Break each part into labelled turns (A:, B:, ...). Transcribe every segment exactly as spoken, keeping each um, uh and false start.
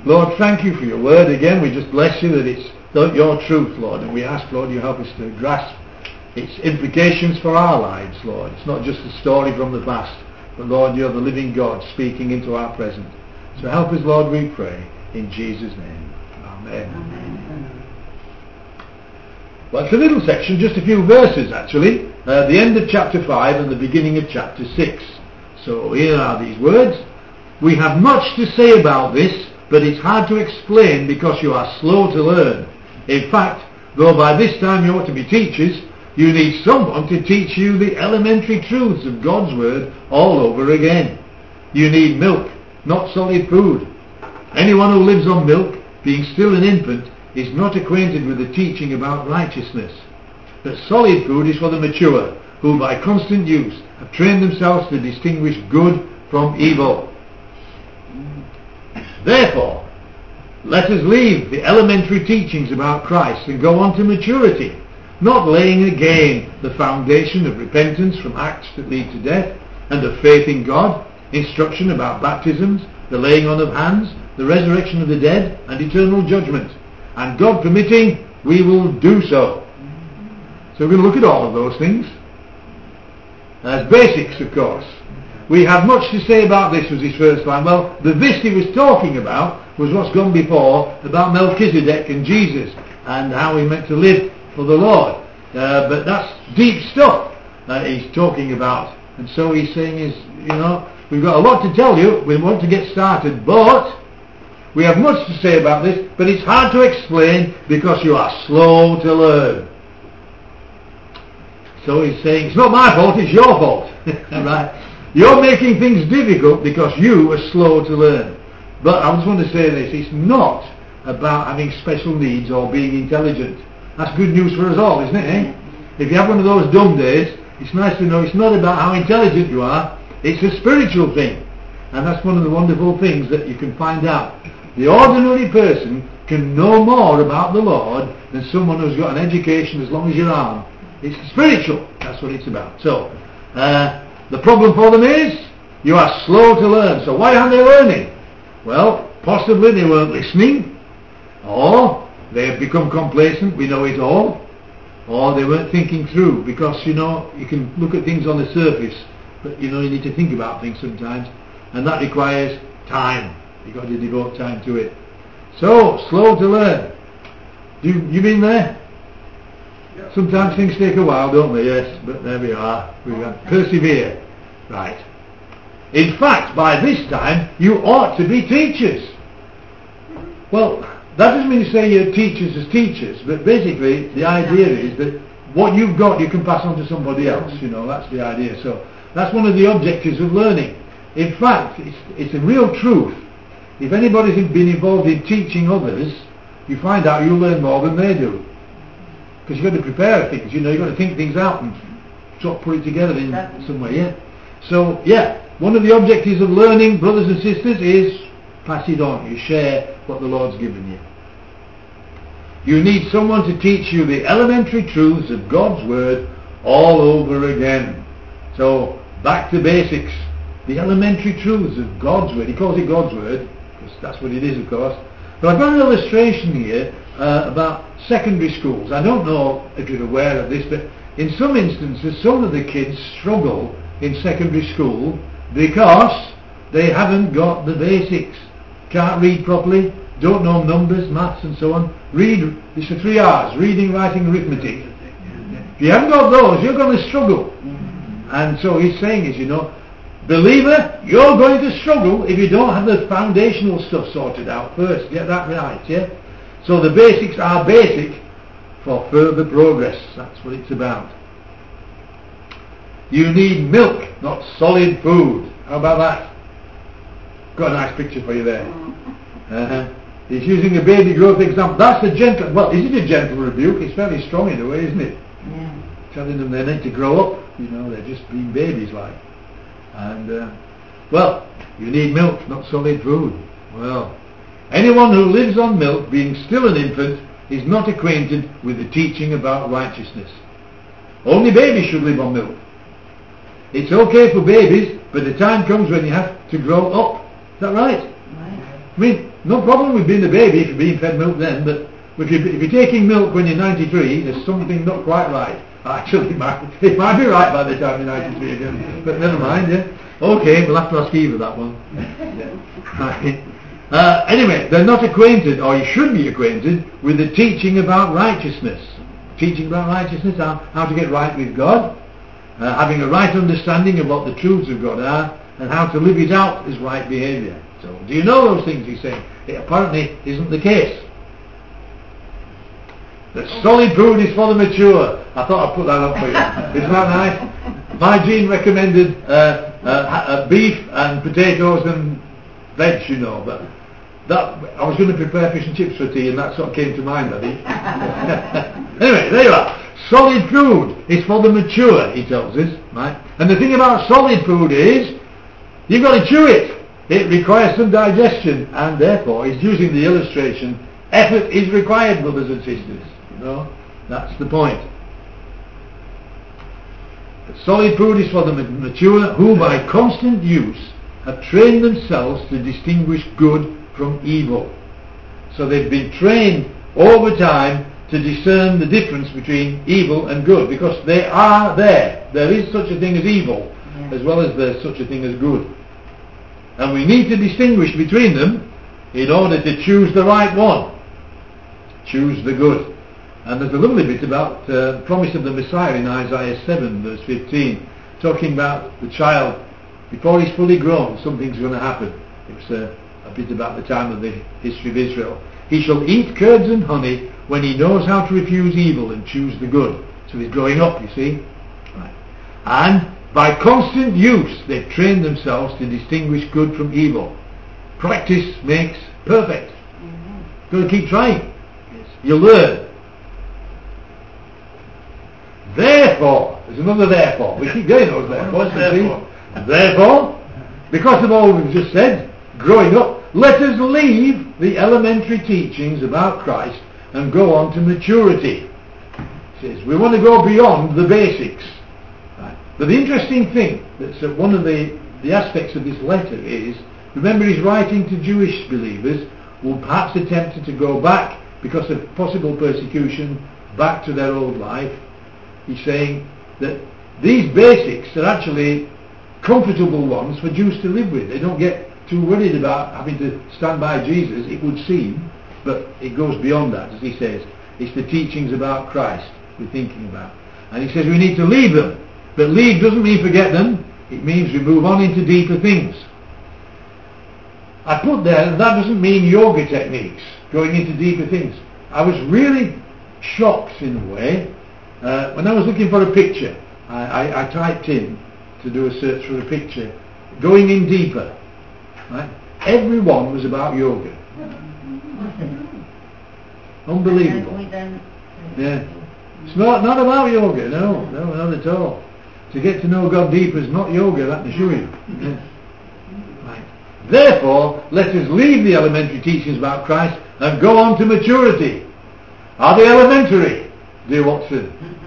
A: Lord, thank you for your word again. We just bless you that it's your truth, Lord, and we ask, Lord, you help us to grasp its implications for our lives, Lord. It's not just a story from the past, but Lord, you're the living God speaking into our present. So help us, Lord, we pray, in Jesus' name. Amen. Amen. Well, it's a little section, just a few verses actually, uh, the end of chapter five and the beginning of chapter six. So here are these words. We have much to say about this, but it's hard to explain because you are slow to learn. In fact, though by this time you ought to be teachers, you need someone to teach you the elementary truths of God's word all over again. You need milk, not solid food. Anyone who lives on milk, being still an infant, is not acquainted with the teaching about righteousness. But solid food is for the mature, who by constant use have trained themselves to distinguish good from evil. Therefore, let us leave the elementary teachings about Christ and go on to maturity, not laying again the foundation of repentance from acts that lead to death, and of faith in God, instruction about baptisms, the laying on of hands, the resurrection of the dead, and eternal judgment. And God permitting, we will do so. So we're going to look at all of those things. As basics, of course. We have much to say about this, was his first line. Well, the this he was talking about was what's gone before, about Melchizedek and Jesus, and how he meant to live for the Lord. Uh, but that's deep stuff that he's talking about. And so he's saying is, you know, we've got a lot to tell you, we want to get started, but we have much to say about this, but it's hard to explain because you are slow to learn. So he's saying, it's not my fault, it's your fault. Right? You're making things difficult because you are slow to learn. But I just want to say this, it's not about having special needs or being intelligent. That's good news for us all, isn't it? Eh? If you have one of those dumb days, it's nice to know it's not about how intelligent you are, it's a spiritual thing. And that's one of the wonderful things that you can find out. The ordinary person can know more about the Lord than someone who's got an education as long as your arm. It's spiritual, that's what it's about. So, uh, the problem for them is, you are slow to learn. So why aren't they learning? Well, possibly they weren't listening, or they have become complacent, we know it all, or they weren't thinking through, because, you know, you can look at things on the surface, but, you know, you need to think about things sometimes, and that requires time. You've got to devote time to it. So, slow to learn. You, you been there? Yep. Sometimes things take a while, don't they? Yes, but there we are. We have persevere. Right. In fact, by this time, you ought to be teachers. Well, that doesn't mean to say you're teachers as teachers, but basically the idea is that what you've got you can pass on to somebody else, you know, that's the idea. So that's one of the objectives of learning. In fact, it's, it's a real truth. If anybody's been involved in teaching others, you find out you learn more than they do. Because you've got to prepare things, you know, you've got to think things out and sort of put it together in some way, yeah? So, yeah, one of the objectives of learning, brothers and sisters, is pass it on. You share what the Lord's given you. You need someone to teach you the elementary truths of God's Word all over again. So, back to basics. The elementary truths of God's Word. He calls it God's Word, because that's what it is, of course. But I've got an illustration here uh, about secondary schools. I don't know if you're aware of this, but in some instances, some of the kids struggle in secondary school because they haven't got the basics. Can't read properly, don't know numbers, maths and so on. Read, it's the three R's, reading, writing, arithmetic. If you haven't got those, you're going to struggle. And so he's saying is, you know, believer, you're going to struggle if you don't have the foundational stuff sorted out first. Get that right, yeah? So the basics are basic for further progress. That's what it's about. You need milk, not solid food. How about that? Got a nice picture for you there. Uh-huh. He's using a baby growth example. That's a gentle, well, is it a gentle rebuke? It's fairly strong in a way, isn't it? Yeah. Telling them they need to grow up. You know, they're just being babies like. And, uh, well, you need milk, not solid food. Well, anyone who lives on milk, being still an infant, is not acquainted with the teaching about righteousness. Only babies should live on milk. It's okay for babies, but the time comes when you have to grow up. Is that right? Right. I mean, no problem with being a baby if you're being fed milk then, but if you're, if you're taking milk when you're ninety-three, there's something not quite right. Actually, it might, it might be right by the time you're ninety-three again, but never mind, yeah. Okay, we'll have to ask Eva that one. Yeah. Uh, anyway, they're not acquainted, or you should be acquainted, with the teaching about righteousness. Teaching about righteousness, how, how to get right with God, uh, having a right understanding of what the truths of God are, and how to live it out as right behaviour. So, do you know those things, he's saying? It apparently isn't the case. That solid food is for the mature. I thought I'd put that up for you. Isn't that nice? My Jean recommended uh, uh, uh, beef and potatoes and veg, you know, but that I was going to prepare fish and chips for tea, and that sort of came to mind, I think. Anyway, there you are. Solid food is for the mature, he tells us, right? And the thing about solid food is, you've got to chew it. It requires some digestion, and therefore, he's using the illustration, effort is required, brothers and sisters. You know, that's the point. But solid food is for the mature, who by constant use have trained themselves to distinguish good from evil. So they've been trained over time to discern the difference between evil and good, because they are there. There is such a thing as evil, yeah, as well as there's such a thing as good. And we need to distinguish between them in order to choose the right one. Choose the good. And there's a lovely bit about uh, the promise of the Messiah in Isaiah seven verse fifteen, talking about the child. Before he's fully grown, something's going to happen. It's uh, a bit about the time of the history of Israel. He shall eat curds and honey when he knows how to refuse evil and choose the good. So he's growing up, you see. Right. And by constant use, they've trained themselves to distinguish good from evil. Practice makes perfect. Mm-hmm. Got to keep trying. Yes. You'll learn. Therefore, there's another therefore. We keep getting those therefores. Therefore. Therefore, because of all we've just said, growing up, let us leave the elementary teachings about Christ and go on to maturity. It says we want to go beyond the basics. Right. But the interesting thing, that's uh, one of the, the aspects of this letter is, remember he's writing to Jewish believers who perhaps attempted to go back because of possible persecution back to their old life. He's saying that these basics are actually comfortable ones for Jews to live with. They don't get too worried about having to stand by Jesus, it would seem, but it goes beyond that, as he says. It's the teachings about Christ we're thinking about. And he says we need to leave them. But leave doesn't mean forget them. It means we move on into deeper things. I put there that that doesn't mean yoga techniques, going into deeper things. I was really shocked in a way. Uh, when I was looking for a picture, I, I, I typed in to do a search for a picture, going in deeper. Right? Every one was about yoga. Unbelievable. Yeah. It's not, not about yoga, no, no, not at all. To get to know God deeper is not yoga, that can show you. Yeah. Right. Therefore, let us leave the elementary teachings about Christ and go on to maturity. Are they elementary, dear Watson?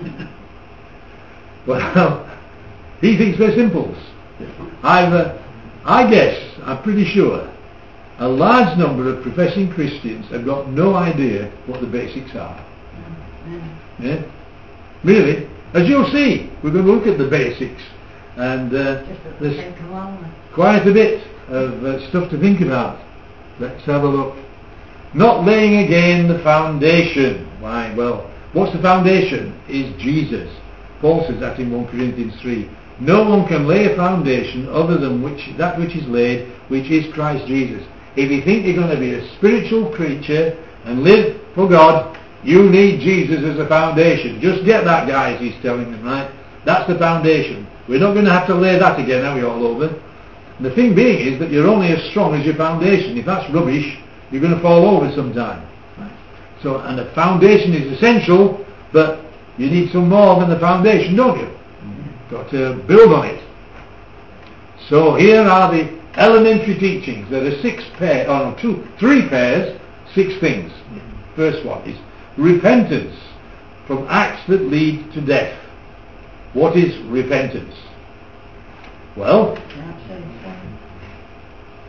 A: Well, he thinks they're simples. I've, uh, I guess, I'm pretty sure, a large number of professing Christians have got no idea what the basics are. Yeah? Really? As you'll see, we're going to look at the basics, and uh, there's quite a bit of uh, stuff to think about. Let's have a look. Not laying again the foundation. Why? Well, what's the foundation? Is Jesus. Paul says that in First Corinthians three. No one can lay a foundation other than which that which is laid, which is Christ Jesus. If you think you're going to be a spiritual creature and live for God, you need Jesus as a foundation. Just get that, guys, he's telling them, right? That's the foundation. We're not going to have to lay that again, are we, all over? And the thing being is that you're only as strong as your foundation. If that's rubbish, you're going to fall over sometime. Right? So, and the foundation is essential, but you need some more than the foundation, don't you? You've got to build on it. So here are the elementary teachings. There are six pairs, or no, two, three pairs, six things. First one is repentance from acts that lead to death. What is repentance? Well, uh,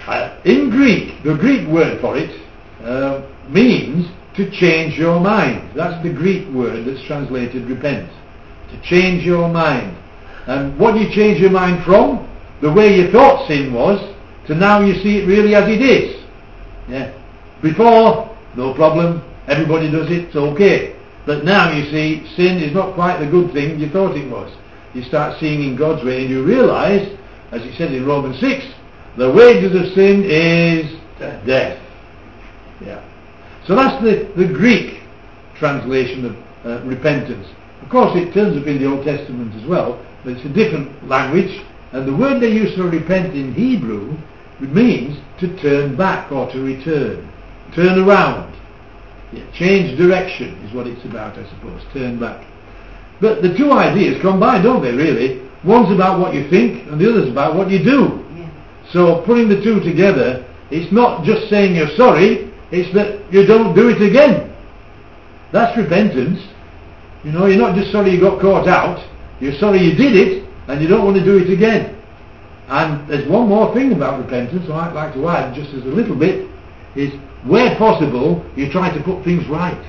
A: in Greek, the Greek word for it uh, means to change your mind. That's the Greek word that's translated repent. To change your mind. And what do you change your mind from? The way you thought sin was, to now you see it really as it is. Yeah. Before, no problem, everybody does it, it's okay. But now you see, sin is not quite the good thing you thought it was. You start seeing in God's way and you realise, as it says in Romans six, the wages of sin is death. Yeah. So that's the, the Greek translation of uh, repentance. Of course it turns up in the Old Testament as well, but it's a different language, and the word they use for repent in Hebrew means to turn back or to return. Turn around. Yeah, change direction is what it's about, I suppose. Turn back. But the two ideas combine, don't they, really? One's about what you think and the other's about what you do. Yeah. So putting the two together, it's not just saying you're sorry, it's that you don't do it again. That's repentance. You know, you're not just sorry you got caught out, you're sorry you did it and you don't want to do it again. And there's one more thing about repentance I'd like to add, just as a little bit, is where possible you try to put things right.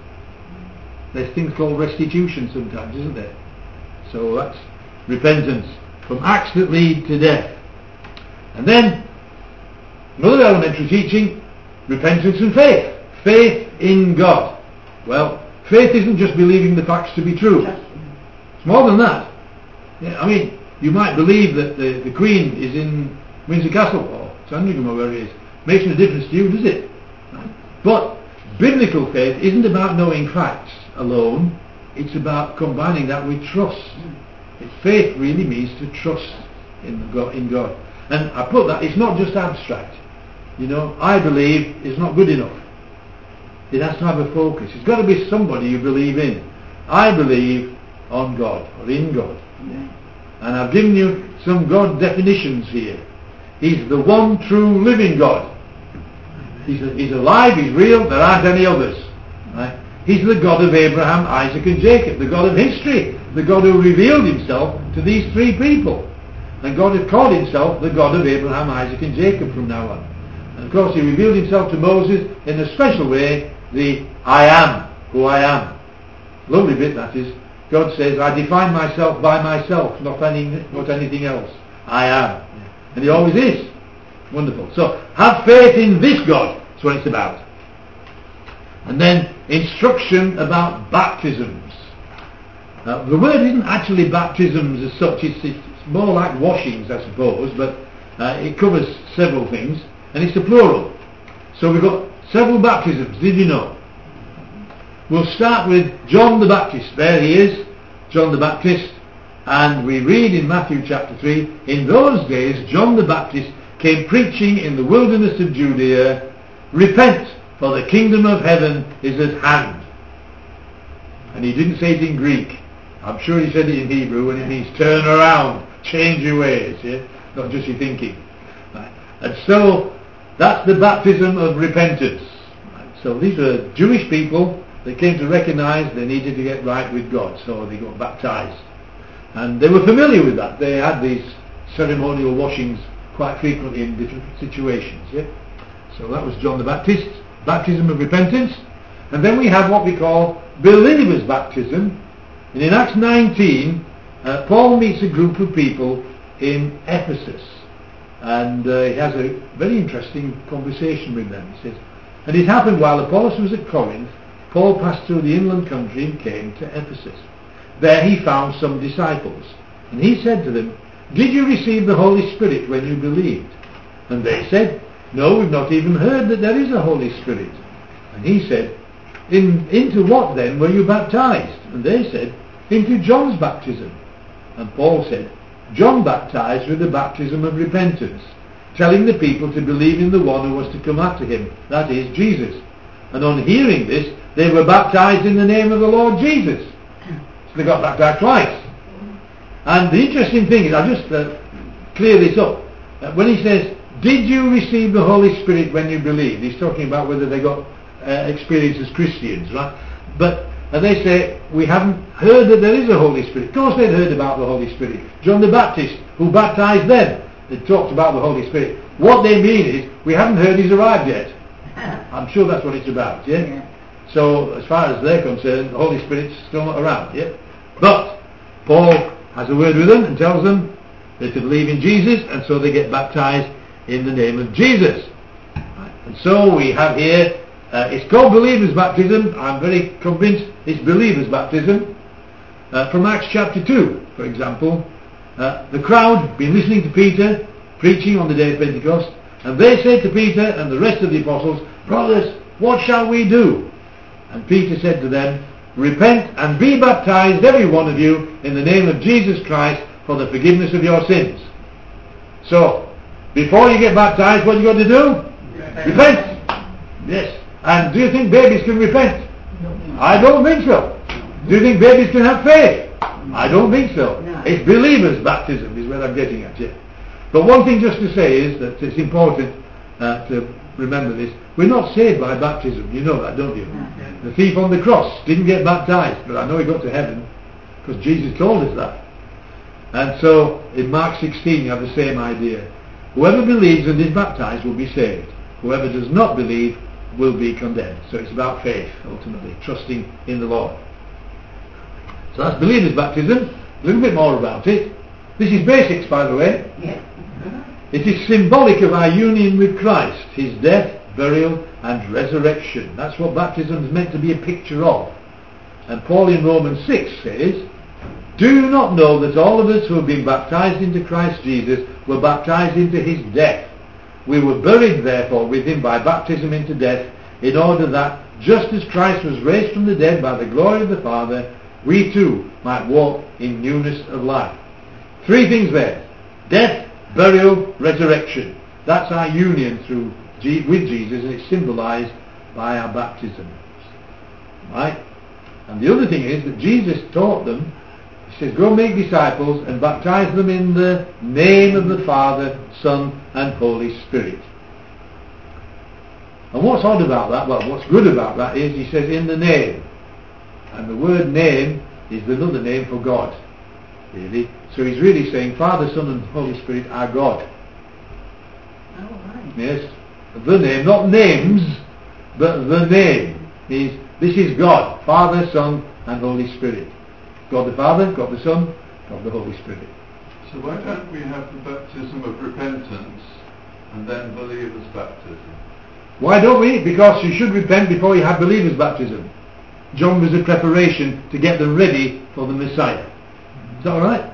A: There's things called restitution sometimes, isn't there? So that's repentance, from acts that lead to death. And then another elementary teaching, repentance and faith. Faith in God. Well, faith isn't just believing the facts to be true. It's more than that. Yeah, I mean, you might believe that the, the Queen is in Windsor Castle or Sandringham or wherever it is. Makes no difference to you, does it? But biblical faith isn't about knowing facts alone. It's about combining that with trust. Faith really means to trust in God, in God. And I put that, it's not just abstract. You know, I believe is not good enough. It has to have a focus. It's got to be somebody you believe in. I believe on God, or in God. Yeah. And I've given you some God definitions here. He's the one true living God. He's, a, he's alive, he's real, there aren't any others. Right? He's the God of Abraham, Isaac and Jacob, the God of history, the God who revealed himself to these three people. And God had called himself the God of Abraham, Isaac and Jacob from now on. And of course he revealed himself to Moses in a special way, the I am, who I am. Lovely bit that is. God says, I define myself by myself, not, any, not anything else. I am. And he always is. Wonderful. So have faith in this God. That's what it's about. And then instruction about baptisms. Now, the word isn't actually baptisms as such. It's, it's more like washings, I suppose, but uh, it covers several things, and it's a plural. So we've got several baptisms. Did you know? We'll start with John the Baptist. There he is, John the Baptist. And we read in Matthew chapter three, in those days John the Baptist came preaching in the wilderness of Judea, repent, for the kingdom of heaven is at hand. And he didn't say it in Greek. I'm sure he said it in Hebrew, and it means turn around, change your ways, yeah? Not just your thinking. Right. And so that's the baptism of repentance. Right. So these are Jewish people. They came to recognize they needed to get right with God, so they got baptized. And they were familiar with that. They had these ceremonial washings quite frequently in different situations. Yeah? So that was John the Baptist, baptism of repentance. And then we have what we call believers' baptism. And in Acts nineteen, uh, Paul meets a group of people in Ephesus. And uh, he has a very interesting conversation with them. He says, and it happened while Apollos was at Corinth, Paul passed through the inland country and came to Ephesus. There he found some disciples. And he said to them, did you receive the Holy Spirit when you believed? And they said, no, we've not even heard that there is a Holy Spirit. And he said, In, into what then were you baptized? And they said, into John's baptism. And Paul said, John baptized with the baptism of repentance, telling the people to believe in the one who was to come after him, that is, Jesus. And on hearing this, they were baptized in the name of the Lord Jesus. So they got baptized twice. And the interesting thing is, I'll just uh, clear this up. Uh, when he says, did you receive the Holy Spirit when you believed? He's talking about whether they got uh, experience as Christians, right? But and they say, we haven't heard that there is a Holy Spirit. Of course they'd heard about the Holy Spirit. John the Baptist, who baptized them, they talked about the Holy Spirit. what they mean is, we haven't heard he's arrived yet. I'm sure that's what it's about, yeah? yeah. So, as far as they're concerned, the Holy Spirit's still not around, yeah? But, Paul has a word with them and tells them they to believe in Jesus, and so they get baptized in the name of Jesus. And so we have here, uh, it's called believers' baptism. I'm very convinced it's believers' baptism. Uh, from Acts chapter two, for example, uh, the crowd been listening to Peter preaching on the day of Pentecost, and they said to Peter and the rest of the apostles, brothers, what shall we do? And Peter said to them, repent and be baptized, every one of you, in the name of Jesus Christ, for the forgiveness of your sins. So, before you get baptized, what you got to do? Repent. repent. Yes. And do you think babies can repent? No. I don't think so. Do you think babies can have faith? I don't think so. No. It's believers' baptism is what I'm getting at here. But one thing just to say is that it's important uh, to remember this. We're not saved by baptism. You know that, don't you? No. The thief on the cross didn't get baptized, but I know he got to heaven because Jesus told us that. And so in Mark sixteen you have the same idea. Whoever believes and is baptized will be saved. Whoever does not believe will be condemned. So it's about faith, ultimately, trusting in the Lord. So that's believers' baptism. A little bit more about it. This is basics, by the way.
B: Yeah.
A: It is symbolic of our union with Christ, his death, burial and resurrection. That's what baptism is meant to be a picture of. And Paul in Romans six says, do you not know that all of us who have been baptized into Christ Jesus were baptized into his death? We were buried therefore with him by baptism into death, in order that, just as Christ was raised from the dead by the glory of the Father, we too might walk in newness of life. Three things there. Death, burial, resurrection. That's our union through G- with Jesus, and it's symbolized by our baptism. Right? And the other thing is that Jesus taught them, he says, go make disciples and baptize them in the name of the Father, Son and Holy Spirit. And what's odd about that, well, what's good about that is he says in the name. And the word name is another name for God, really. So he's really saying Father, Son and Holy Spirit are God.
B: Oh, right.
A: Yes. The name, not names, but the name is, this is God, Father, Son and Holy Spirit. God the Father, God the Son, God the Holy Spirit.
C: So why don't we have the baptism of repentance and then believers' baptism?
A: Why don't we? Because you should repent before you have believers' baptism. John was a preparation to get them ready for the Messiah. Is that alright?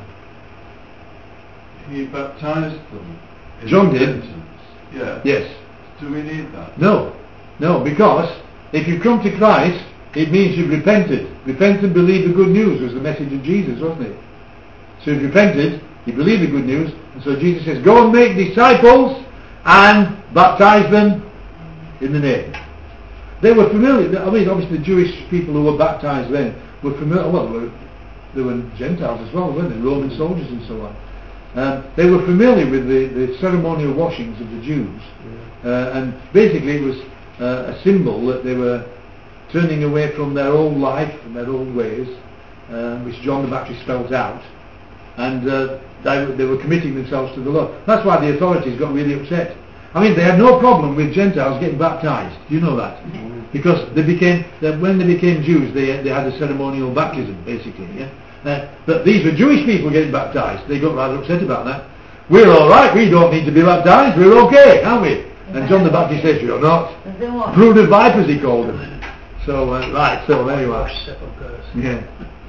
C: He baptized them in
A: John did.
C: repentance. Yeah.
A: Yes.
C: Do we need that?
A: No. No, because if you come to Christ, it means you've repented. Repent and believe the good news was the message of Jesus, wasn't it? So you've repented, you believe the good news, and so Jesus says, go and make disciples and baptize them in the name. They were familiar, I mean obviously the Jewish people who were baptized then were familiar, well they were, they were Gentiles as well, weren't they? Roman soldiers and so on. Um, they were familiar with the, the ceremonial washings of the Jews. Yeah. Uh, and basically it was uh, a symbol that they were turning away from their old life and their old ways, uh, which John the Baptist spelt out, and uh, they, they were committing themselves to the Lord. That's why the authorities got really upset. I mean, they had no problem with Gentiles getting baptized. Do you know that? Mm-hmm. Because they became, they, when they became Jews, they they had a ceremonial baptism, basically. Yeah. Uh, but these were Jewish people getting baptized. They got rather upset about that. We're all right. We don't need to be baptized. We're okay, aren't we? And John the Baptist says, "You're not." Brood of vipers, he called them. So uh, right. So there you are. Yeah.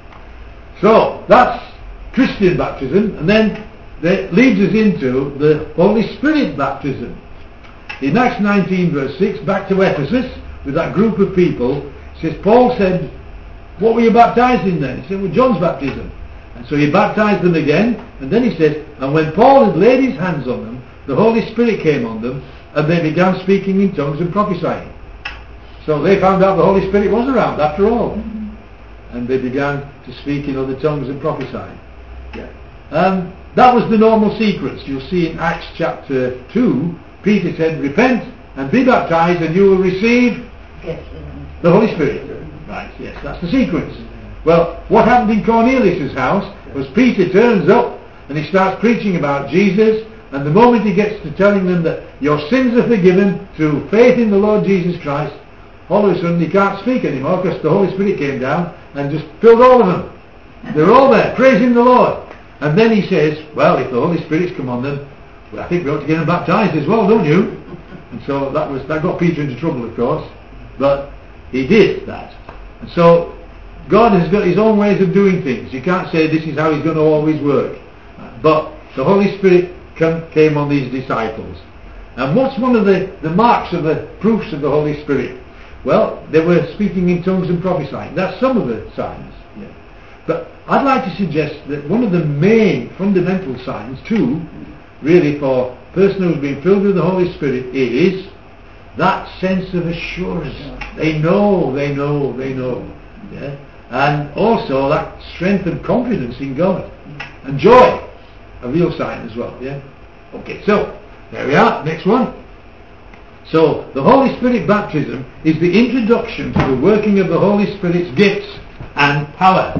A: So that's Christian baptism, and then that leads us into the Holy Spirit baptism. In Acts nineteen verse six, back to Ephesus with that group of people, it says, Paul said, what were you baptized in then? He said, well, John's baptism. And so he baptized them again, and then he says, and when Paul had laid his hands on them, the Holy Spirit came on them, and they began speaking in tongues and prophesying. So they found out the Holy Spirit was around after all. Mm-hmm. And they began to speak in other tongues and prophesying. Yeah. Um, that was the normal sequence. You'll see in Acts chapter two, Peter said, repent and be baptized and you will receive the Holy Spirit. Right, yes, that's the sequence. Well, what happened in Cornelius' house was Peter turns up and he starts preaching about Jesus And the moment he gets to telling them that your sins are forgiven through faith in the Lord Jesus Christ, all of a sudden he can't speak anymore because the Holy Spirit came down and just filled all of them. They're all there, praising the Lord. And then he says, well, if the Holy Spirit's come on them, well, I think we ought to get them baptized as well, don't you? And so that was that got Peter into trouble, of course. But he did that. And so God has got his own ways of doing things. You can't say this is how he's going to always work. But the Holy Spirit come, came on these disciples. And what's one of the, the marks of the proofs of the Holy Spirit? Well, they were speaking in tongues and prophesying. That's some of the signs. Yeah. But I'd like to suggest that one of the main fundamental signs too, really for a person who's been filled with the Holy Spirit, is that sense of assurance. They know, they know, they know. Yeah? And also that strength and confidence in God. And joy, a real sign as well. Yeah. Okay, so there we are. Next one. So the Holy Spirit baptism is the introduction to the working of the Holy Spirit's gifts and power.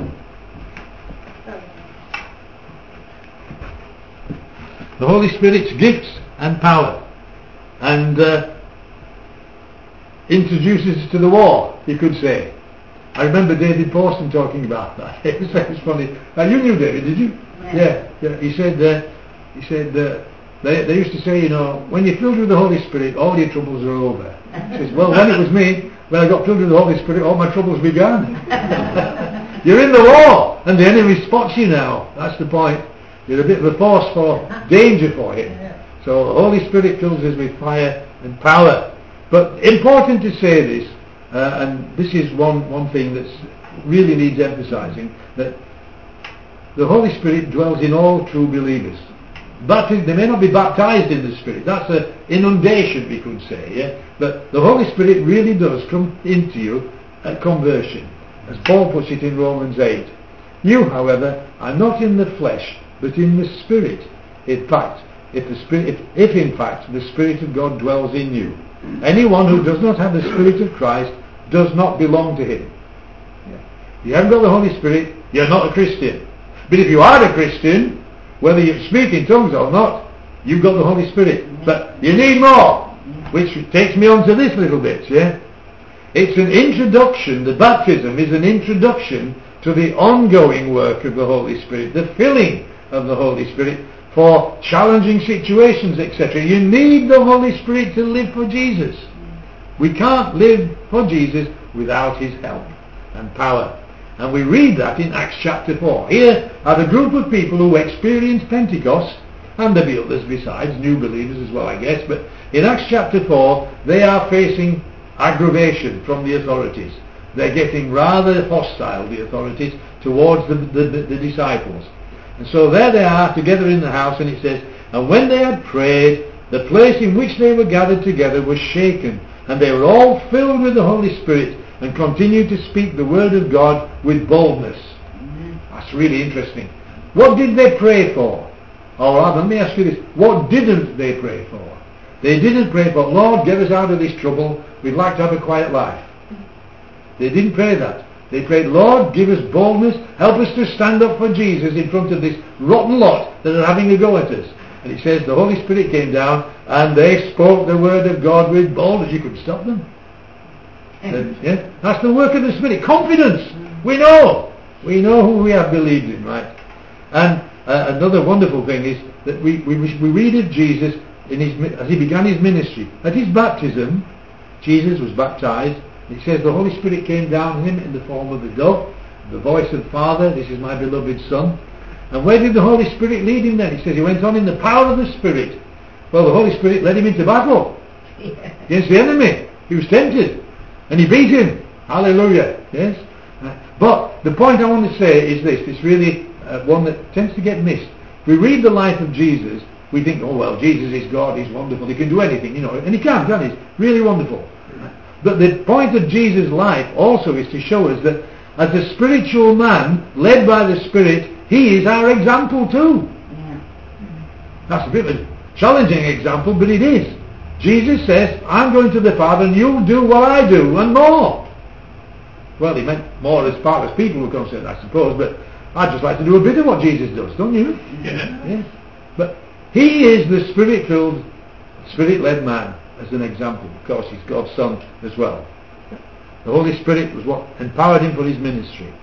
A: The Holy Spirit's gifts and power. And uh, introduces us to the war, you could say. I remember David Pawson talking about that. It was, it was funny. Uh, you knew David, did you?
B: Yeah.
A: Yeah. yeah. He said, uh, he said uh, they, they used to say, you know, when you're filled with the Holy Spirit, all your troubles are over. He says, well, when it was me, when I got filled with the Holy Spirit, all my troubles began. You're in the war, and the enemy spots you now. That's the point. You're a bit of a force for danger for him. So the Holy Spirit fills us with fire and power. But important to say this, uh, and this is one, one thing that really needs emphasizing, that the Holy Spirit dwells in all true believers. But they may not be baptized in the Spirit. That's an inundation, we could say. Yeah? But the Holy Spirit really does come into you at conversion, as Paul puts it in Romans eight. You, however, are not in the flesh, but in the Spirit. In fact, if, the Spirit, if, if in fact the Spirit of God dwells in you. Anyone who does not have the Spirit of Christ does not belong to him. Yeah. You haven't got the Holy Spirit, you're not a Christian. But if you are a Christian, whether you speak in tongues or not, you've got the Holy Spirit. But you need more, which takes me on to this little bit. Yeah, it's an introduction. The baptism is an introduction to the ongoing work of the Holy Spirit, the filling of the Holy Spirit for challenging situations, et cetera. You need the Holy Spirit to live for Jesus. We can't live for Jesus without his help and power. And we read that in Acts chapter four. Here are a group of people who experienced Pentecost, and there'll be others besides, new believers as well, I guess. But in Acts chapter four, they are facing aggravation from the authorities. They're getting rather hostile, the authorities, towards the, the, the, the disciples. And so there they are together in the house, and it says, and when they had prayed, the place in which they were gathered together was shaken, and they were all filled with the Holy Spirit, and continued to speak the word of God with boldness. Mm-hmm. That's really interesting. What did they pray for? Or rather, let me ask you this, what didn't they pray for? They didn't pray for, Lord, get us out of this trouble, we'd like to have a quiet life. They didn't pray that. They prayed, Lord, give us boldness, help us to stand up for Jesus in front of this rotten lot that are having a go at us. And it says the Holy Spirit came down and they spoke the word of God with boldness. You couldn't stop them. And, yeah, that's the work of the Spirit. Confidence. We know. We know who we have believed in, right? And uh, another wonderful thing is that we, we, we read of Jesus in his, as he began his ministry. At his baptism, Jesus was baptized. It says the Holy Spirit came down on him in the form of a dove, the voice of the Father, this is my beloved Son. And where did the Holy Spirit lead him then? He says he went on in the power of the Spirit. Well, the Holy Spirit led him into battle against the enemy. He was tempted. And he beat him. Hallelujah. Yes? Uh, but the point I want to say is this. It's really uh, one that tends to get missed. If we read the life of Jesus, we think, oh well, Jesus is God, he's wonderful, he can do anything, you know. And he can, can he? He's really wonderful. But the point of Jesus' life also is to show us that as a spiritual man, led by the Spirit, he is our example too. Yeah. That's a bit of a challenging example, but it is. Jesus says, I'm going to the Father and you'll do what I do and more. Well, he meant more as far as people were concerned, I suppose, but I'd just like to do a bit of what Jesus does, don't you?
C: Yeah.
A: Yes. But He is the Spirit-filled, Spirit-led man, as an example. Of course, he's God's Son as well. The Holy Spirit was what empowered him for his ministry.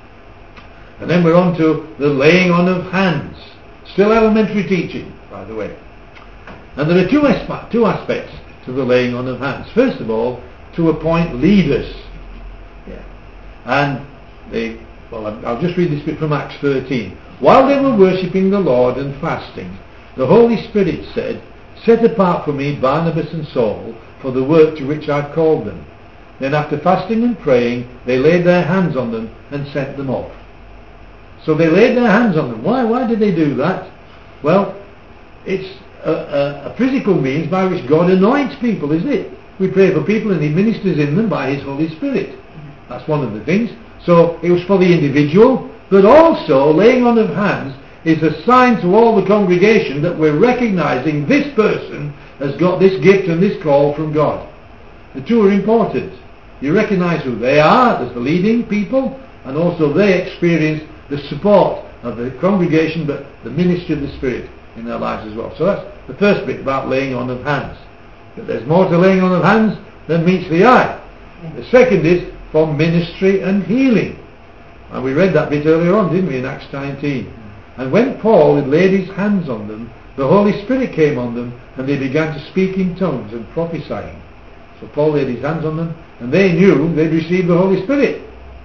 A: And then we're on to the laying on of hands. Still elementary teaching, by the way. And there are two, aspe- two aspects to the laying on of hands. First of all, to appoint leaders. Yeah. And they, well, I'll just read this bit from Acts thirteen. While they were worshipping the Lord and fasting, the Holy Spirit said, "Set apart for me Barnabas and Saul for the work to which I've called them." Then after fasting and praying, they laid their hands on them and sent them off. So they laid their hands on them. Why? Why did they do that? Well, it's a, a, a physical means by which God anoints people, isn't it? We pray for people and He ministers in them by His Holy Spirit. That's one of the things. So it was for the individual, but also laying on of hands is a sign to all the congregation that we're recognizing this person has got this gift and this call from God. The two are important. You recognize who they are as the leading people, and also they experience the support of the congregation, but the ministry of the Spirit in their lives as well. So that's the first bit about laying on of hands. But there's more to laying on of hands than meets the eye. The second is for ministry and healing. And we read that bit earlier on, didn't we, in Acts nineteen. And when Paul had laid his hands on them, the Holy Spirit came on them, and they began to speak in tongues and prophesying. So Paul laid his hands on them, and they knew they'd received the Holy Spirit.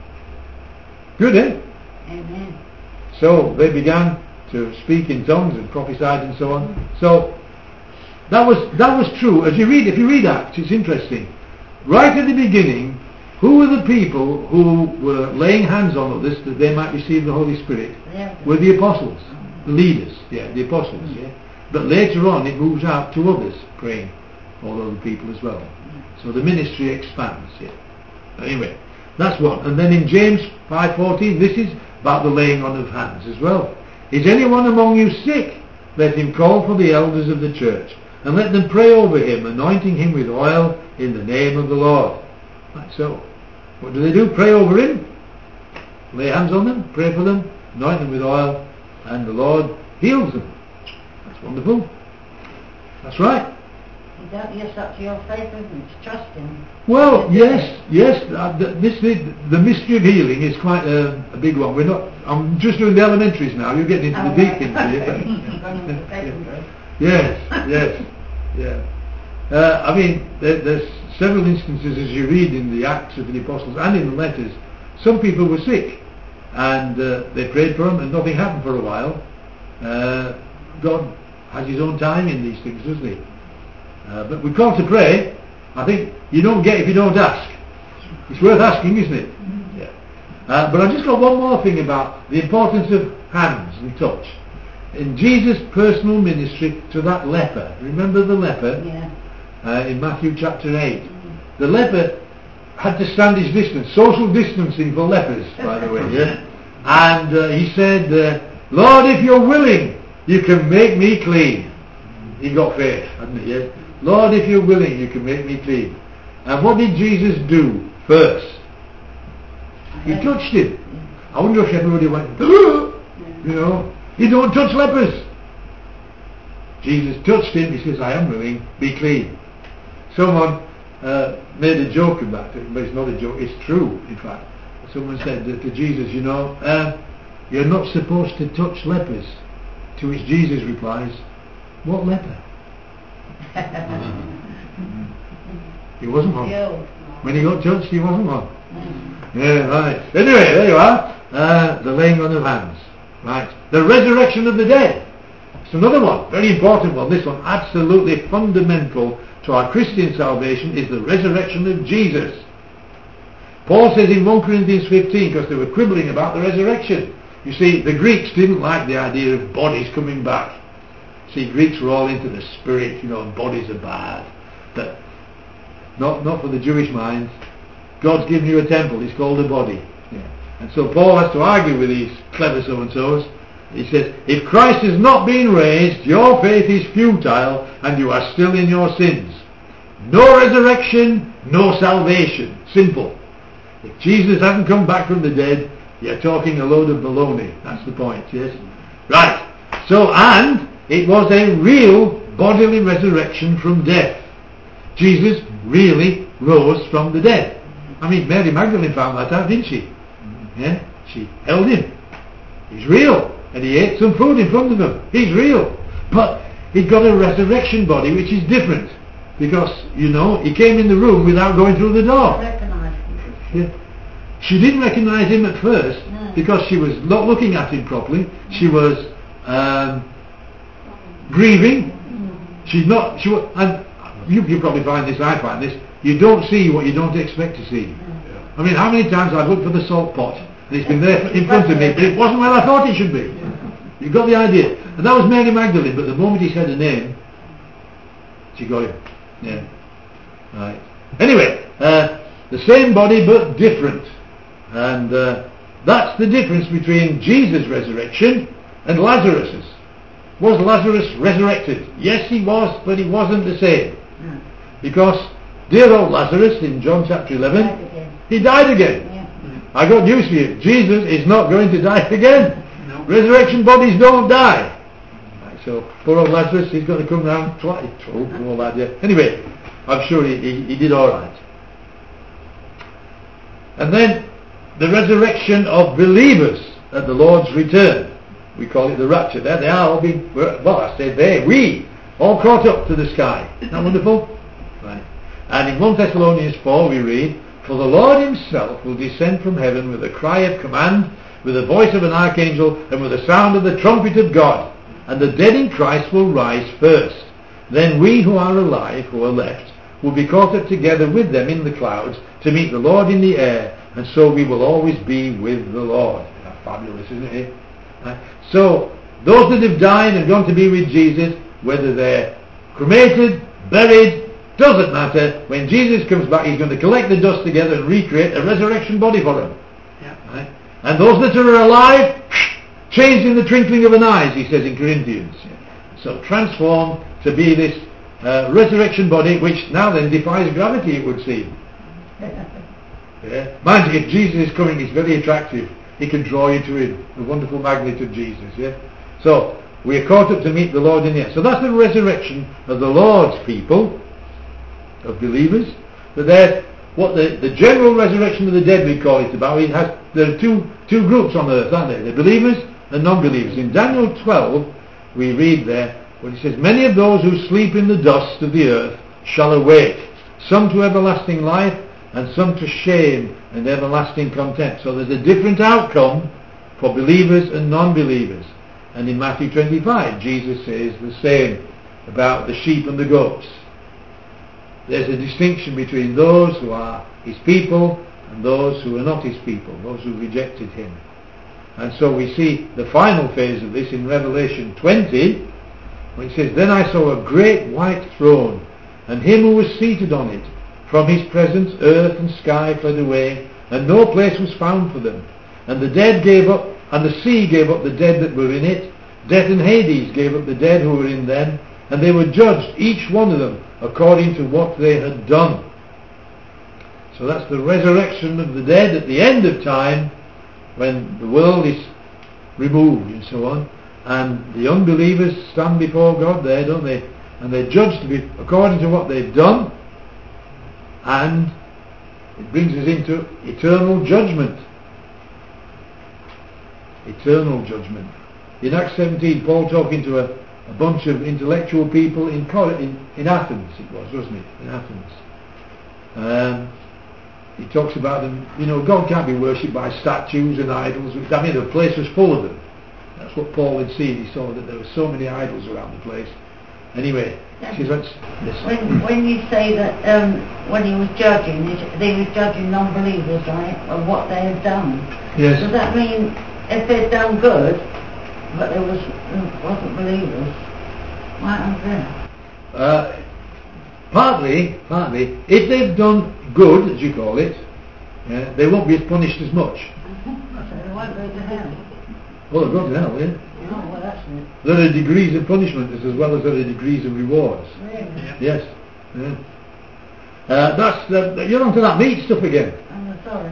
A: Good, eh?
B: Amen.
A: So they began to speak in tongues and prophesied and so on. So that was that was true. As you read, if you read Acts, it's interesting. Right at the beginning, who were the people who were laying hands on others that they might receive the Holy Spirit?
B: Yeah.
A: Were the apostles, the leaders, yeah, the apostles, yeah. But later on, it moves out to others praying for other people as well. So the ministry expands, yeah. Anyway, that's one. And then in James five fourteen, this is about the laying on of hands as well. Is anyone among you sick? Let him call for the elders of the church, and let them pray over him, anointing him with oil in the name of the Lord. Right, so, what do they do? Pray over him, lay hands on them, pray for them, anoint them with oil, and the Lord heals them. That's wonderful. That's right.
B: You don't, yes, up to your faith, isn't it? Trust Him.
A: Well, yes, yes. Uh, the, this, the, the mystery of healing is quite a, a big one. We're not. I'm just doing the elementaries now. You're getting into
B: Oh,
A: the deep
B: right.
A: things here.
B: Going into secondary.
A: Yes, yes, yeah. Uh, I mean, there, there's several instances as you read in the Acts of the Apostles and in the letters. Some people were sick, and uh, they prayed for them, and nothing happened for a while. Uh, God has His own time in these things, doesn't He? Uh, but we're called to pray. I think you don't get if you don't ask. It's worth asking, isn't it? Yeah. Uh, but I've just got one more thing about the importance of hands and touch. In Jesus' personal ministry to that leper, remember the leper?
B: Yeah.
A: Uh, in Matthew chapter eight. Mm-hmm. The leper had to stand his distance, social distancing for lepers, by the way, yeah? And uh, he said, uh, Lord, if you're willing, you can make me clean. He got faith, hadn't he? Yeah? Lord, if you're willing, you can make me clean. And what did Jesus do first? He touched him. I wonder if everybody went, you know, you don't touch lepers. Jesus touched him. He says, I am willing, be clean. Someone uh, made a joke about it, but it's not a joke, it's true, in fact. Someone said to Jesus, you know, uh, you're not supposed to touch lepers. To which Jesus replies, what leper? He wasn't one. When he got touched, he wasn't one. Yeah, right. Anyway, there you are. Uh, the laying on of hands. Right. The resurrection of the dead. It's another one. Very important one. This one, absolutely fundamental to our Christian salvation, is the resurrection of Jesus. Paul says in First Corinthians fifteen, because they were quibbling about the resurrection. You see, the Greeks didn't like the idea of bodies coming back. See, Greeks were all into the spirit, you know, bodies are bad. But not not for the Jewish mind. God's given you a temple, it's called a body. Yeah. And so Paul has to argue with these clever so-and-sos. He says, if Christ has not been raised, your faith is futile and you are still in your sins. No resurrection, no salvation. Simple. If Jesus hasn't come back from the dead, you're talking a load of baloney. That's the point, yes? Right. So, and it was a real bodily resurrection from death. Jesus really rose from the dead. I mean, Mary Magdalene found that out, didn't she? Yeah, she held him. He's real. And he ate some food in front of him. He's real. But he's got a resurrection body, which is different. Because, you know, he came in the room without going through the door.
B: I recognise him.
A: Yeah. She didn't recognise him at first
B: No.
A: because she was not looking at him properly. She was um, grieving. She's not. She was, and you, you probably find this. I find this. You don't see what you don't expect to see. I mean, how many times I've looked for the salt pot and it's been there in front of me, but it wasn't where I thought it should be. You got the idea. And that was Mary Magdalene. But the moment he said her name, she got him. Yeah. Right. Anyway, uh, the same body but different. And uh, that's the difference between Jesus' resurrection and Lazarus's. Was Lazarus resurrected? Yes, he was, but he wasn't the same.
B: No.
A: Because dear old Lazarus in John chapter eleven,
B: Died again.
A: he died again.
B: Yeah.
A: I got news for you. Jesus is not going to die again.
C: No.
A: Resurrection bodies don't die. Right, so poor old Lazarus, he's going to come round twice. Oh, all that, yeah. Anyway, I'm sure he, he, he did all right. And then the resurrection of believers at the Lord's return. We call it the rapture. There they are, all being, well, I say they, we, all caught up to the sky. Isn't that wonderful? Right. And in First Thessalonians four we read, for the Lord himself will descend from heaven with a cry of command, with the voice of an archangel, and with the sound of the trumpet of God. And the dead in Christ will rise first. Then we who are alive, who are left, will be caught up together with them in the clouds to meet the Lord in the air, and so we will always be with the Lord. That's fabulous, isn't it? Right. So, those that have died and gone to be with Jesus, whether they're cremated, buried, doesn't matter. When Jesus comes back, he's going to collect the dust together and recreate a resurrection body for them.
D: Yeah.
A: Right? And those that are alive, changed in the twinkling of an eye, he says in Corinthians. So transformed to be this uh, resurrection body, which now then defies gravity, it would seem. Yeah. Mind you, if Jesus is coming, he's very attractive. He can draw you to him. The wonderful magnet of Jesus. Yeah. So we are caught up to meet the Lord in the air. So that's the resurrection of the Lord's people, of believers. But there's what the, the general resurrection of the dead, we call it about. It has there are two two groups on earth, aren't there? The believers and non-believers. In Daniel twelve, we read there when it says, many of those who sleep in the dust of the earth shall awake, some to everlasting life, and some to shame and everlasting contempt. So there's a different outcome for believers and non-believers. And in Matthew twenty-five, Jesus says the same about the sheep and the goats. There's a distinction between those who are his people and those who are not his people, those who rejected him. And so we see the final phase of this in Revelation twenty, when it says, then I saw a great white throne, and him who was seated on it. From his presence earth and sky fled away, and no place was found for them. And the dead gave up, and the sea gave up the dead that were in it. Death and Hades gave up the dead who were in them, and they were judged, each one of them, according to what they had done. So that's the resurrection of the dead at the end of time, when the world is removed and so on, and the unbelievers stand before God there, don't they? And they're judged to be according to what they've done, and it brings us into eternal judgment. Eternal judgment. In Acts seventeen, Paul talking to a, a bunch of intellectual people in, in in Athens, it was, wasn't it? In Athens. Um, he talks about them, you know, God can't be worshipped by statues and idols. I mean, the place was full of them. That's what Paul had seen. He saw that there were so many idols around the place. Anyway, he says, let's listen.
B: When, when you say that um, when he was judging, they were judging non-believers, right, of what they had done.
A: Yes.
B: Does that mean if they'd done good, but there was wasn't believers, what happens then?
A: Uh, partly, partly, if they've done good, as you call it, yeah, they won't be punished as much.
B: So they won't go to hell.
A: Well, they'll go to hell, yeah.
B: Oh, well, that's it.
A: There are degrees of punishment as well as there are degrees of rewards.
B: Really?
D: Yeah.
A: Yes. Yeah. Uh, that's uh, you're onto that meat stuff again.
B: I'm sorry.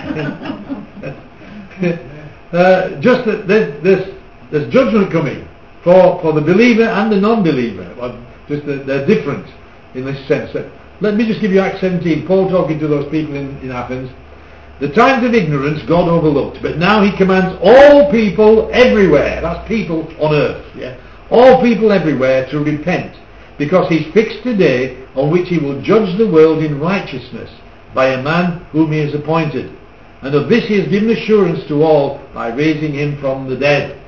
A: Yeah, yeah. uh, just that there's, there's, there's judgment coming. for for the believer and the non-believer. Well, just they're, they're different in this sense. Let me just give you Acts seventeen. Paul talking to those people in, in Athens. The times of ignorance God overlooked, but now he commands all people everywhere, that's people on earth, yeah, all people everywhere to repent, because he's fixed a day on which he will judge the world in righteousness by a man whom he has appointed. And of this he has given assurance to all by raising him from the dead.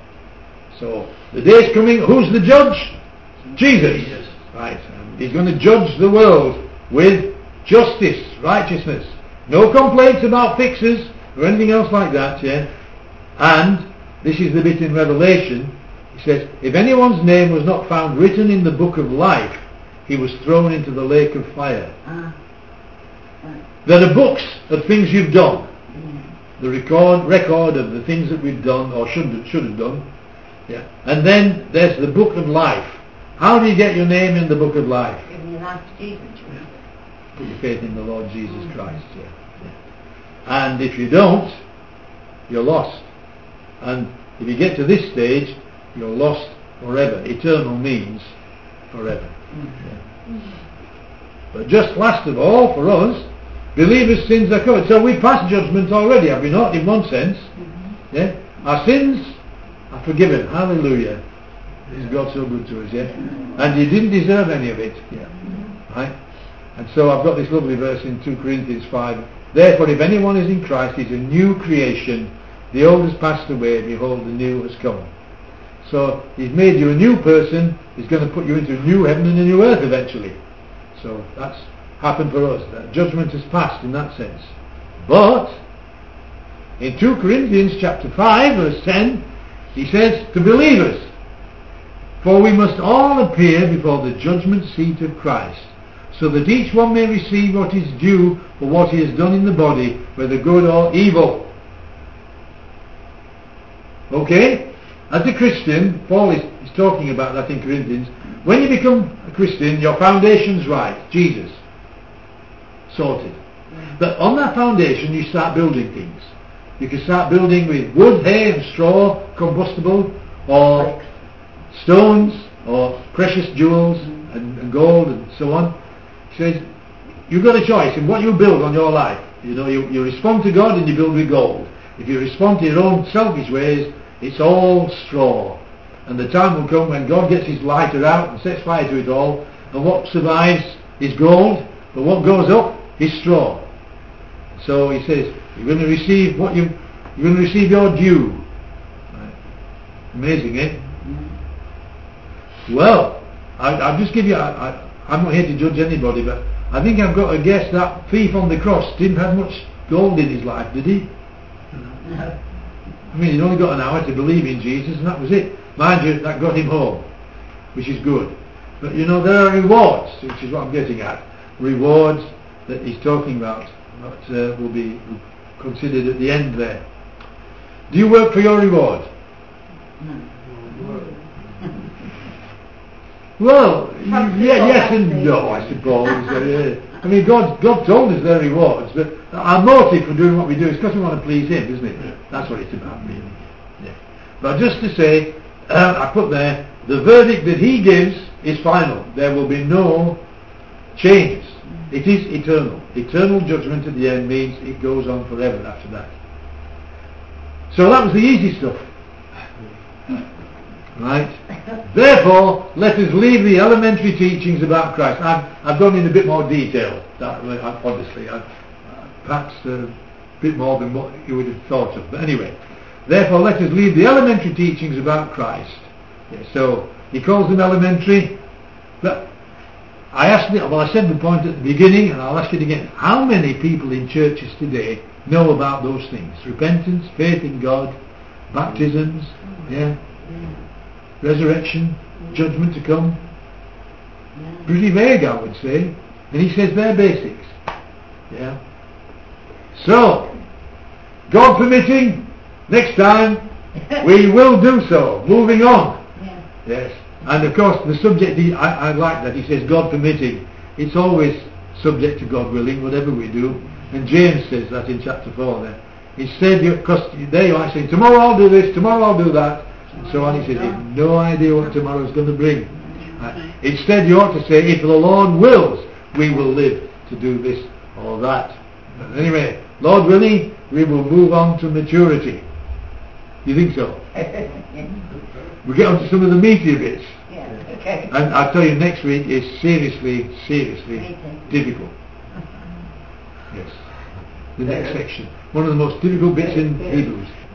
A: So the day is coming. Who's the judge? Jesus. Jesus. Right. And he's going to judge the world with justice, righteousness. No complaints about fixes or anything else like that, yeah. And this is the bit in Revelation. It says, if anyone's name was not found written in the book of life, he was thrown into the lake of fire. Uh, right. There are books of things you've done. Mm. The record record of the things that we've done or should have, should have done. Yeah. And then there's the book of life. How do you get your name in the book of life?
B: Giving your life to Jesus.
A: Yeah. Put your faith in the Lord Jesus mm. Christ. Yeah. Yeah. And if you don't, you're lost. And if you get to this stage, you're lost forever. Eternal means forever. Mm-hmm. Yeah. But just last of all, for us, believers' sins are covered. So we passed judgment already, have we not, in one sense? Mm-hmm. Yeah. Our sins are forgiven. Hallelujah. Is God so good to us, yeah? And you didn't deserve any of it. Yeah. Right? And so I've got this lovely verse in two Corinthians five. Therefore, if anyone is in Christ, he's a new creation. The old has passed away, behold, the new has come. So he's made you a new person. He's going to put you into a new heaven and a new earth eventually. So that's happened for us. That judgment has passed in that sense. But in two Corinthians chapter five, verse ten, he says to believers, for we must all appear before the judgment seat of Christ, so that each one may receive what is due for what he has done in the body, whether good or evil. Okay? As a Christian, Paul is, is talking about that in Corinthians. When you become a Christian, your foundation's right. Jesus. Sorted. But on that foundation, you start building things. You can start building with wood, hay and straw, combustible, or stones, or precious jewels, and, and gold, and so on. He says, you've got a choice in what you build on your life. You know, you, you respond to God and you build with gold. If you respond to your own selfish ways, it's all straw. And the time will come when God gets his lighter out and sets fire to it all, and what survives is gold, but what goes up is straw. So he says, you're going to receive what you you're going to receive your due. Right. Amazing, eh? Well, I, I'll just give you I, I, I'm not here to judge anybody, but I think I've got to guess that thief on the cross didn't have much gold in his life, did he? No. I mean, he'd only got an hour to believe in Jesus, and that was it. Mind you, that got him home, which is good. But you know, there are rewards, which is what I'm getting at. Rewards that he's talking about, that uh, will be considered at the end there. Do you work for your reward? Well, yeah, yes and no, I suppose. uh, I mean, God, God told us their rewards, but our motive for doing what we do is because we want to please him, isn't it? That's what it's about, really. Yeah. But just to say, um, I put there, the verdict that he gives is final. There will be no changes. It is eternal. Eternal judgment at the end means it goes on forever after that. So that was the easy stuff. Right? Therefore, let us leave the elementary teachings about Christ. I've, I've gone in a bit more detail, that, obviously. I've, perhaps a bit more than what you would have thought of. But anyway, therefore, let us leave the elementary teachings about Christ. Yeah, so, he calls them elementary. But I asked it, well, I said the point at the beginning, and I'll ask it again. How many people in churches today know about those things? Repentance, faith in God, baptisms, yeah, resurrection, judgment to come. Pretty vague, I would say. And he says they're basics. Yeah. So, God permitting, next time we will do so. Moving on. Yeah. Yes. And of course, the subject, he, I, I like that. He says God permitting. It's always subject to God willing, whatever we do. And James says that in chapter four there. He said, because there you are saying, tomorrow I'll do this, tomorrow I'll do that. and so on. He says, you've no idea what tomorrow's going to bring. Uh, instead, you ought to say, if the Lord wills, we will live to do this or that. But anyway, Lord willing, we will move on to maturity. You think so? We'll get on to some of the meatier bits.
B: Yeah, okay.
A: And I'll tell you, next week is seriously, seriously difficult. Yes. The next section. One of the most difficult bits in Hebrews.